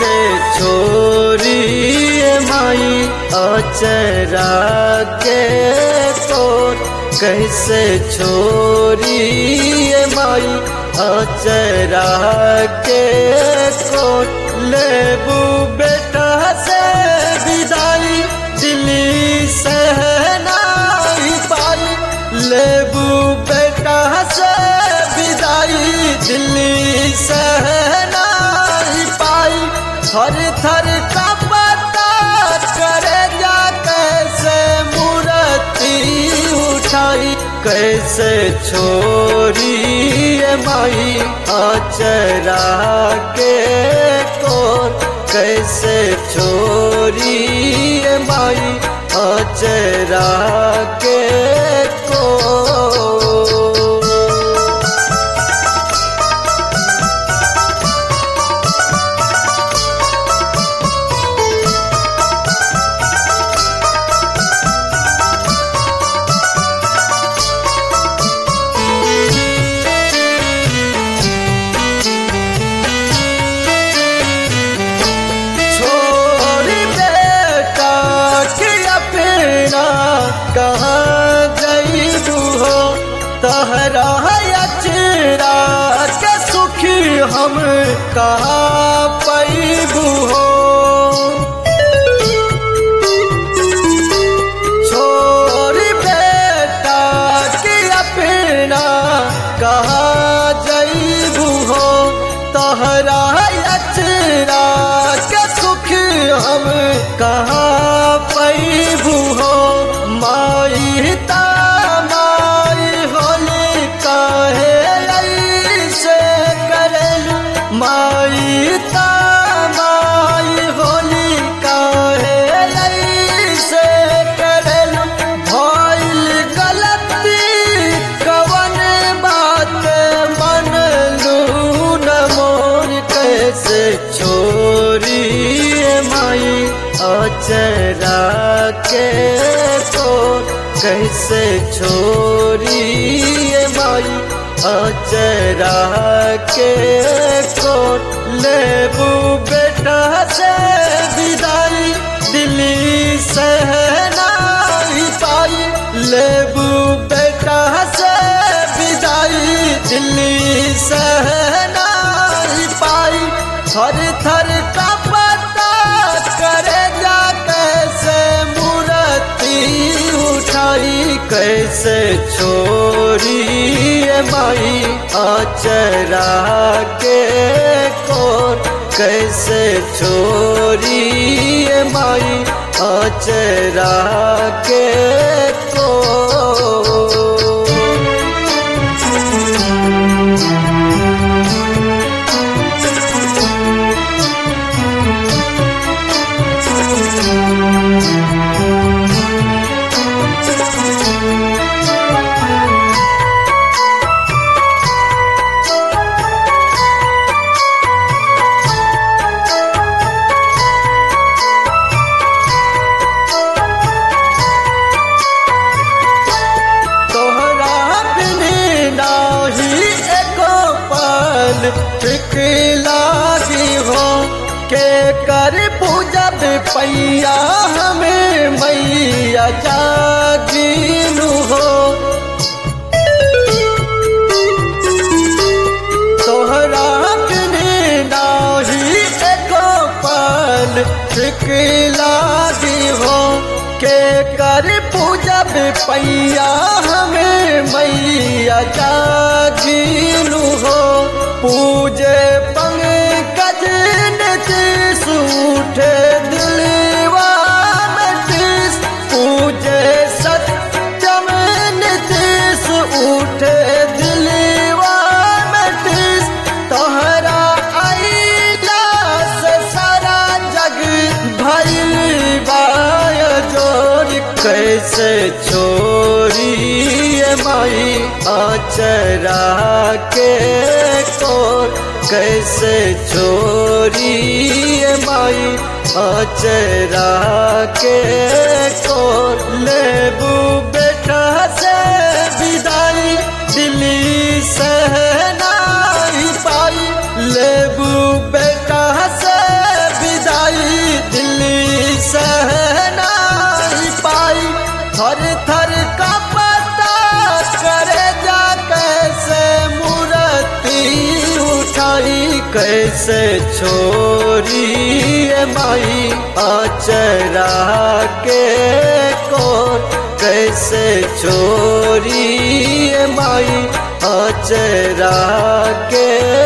कैसे छोरी माई अचरा के कोट, कैसे छोरी माई अचरा के कोट। लेबू बेटा से विदाई दिल्ली से नहीं पाई, लेबू बेटा से विदाई दिल्ली से नहीं पाई। थर थर का पता करे जा कैसे मूर्ति उठाई, कैसे छोरी माई अचरा के कोट, कैसे छोरी माई अचरा के कोट। कहाँ जईबू हो तहरा अचरा के सुखी हम कहाँ पैबू हो। छोरी बेटा की अपना कहाँ जईबू हो तहरा अचरा के सुखी हम कहाँ पैबू हो। माई तामाई होली काहे ऐसे करेलू, माई तामाई होली काहे ऐसे करेलू। भइल गलती कवन बात मनलू न मोर, कैसे छोरी माई अचरा के कोट, कैसे छोरी माई अचरा के कोट। लेबू बेटा से विदाई दिल्ली से नहीं पाई, लेबू बेटा से विदाई दिल्ली से नहीं पाई। थर थर का पता करे जा कैसे मूर्ति उठाई, कैसे छोरी माई अचरा के कोट, कैसे छोरी माई अचरा के कोट। ठीक लागी हो के कर पूजब पैया हमें मैया जागीनु हो। तोहरा बिने नाही एको पल ठीक लागी हो के कर पूजब पैया हमें मैया जागीनु हो। पूजे पंकज नीतीश उठे दिलवा में टीस, पूजे सत्यम नीतीश उठे दिलवा में टीस। तोहरा आइला से सारा जग भइल बाय जोर, कैसे छोरी माई अचरा के कोट, कैसे छोरी माई अचरा के कोट। लेबू बेटा से विदाई दिल्ली से नहीं पाई, लेबू बेटा से कैसे छोरी माई अचरा के कोर कैसे छोरी माई अचरा के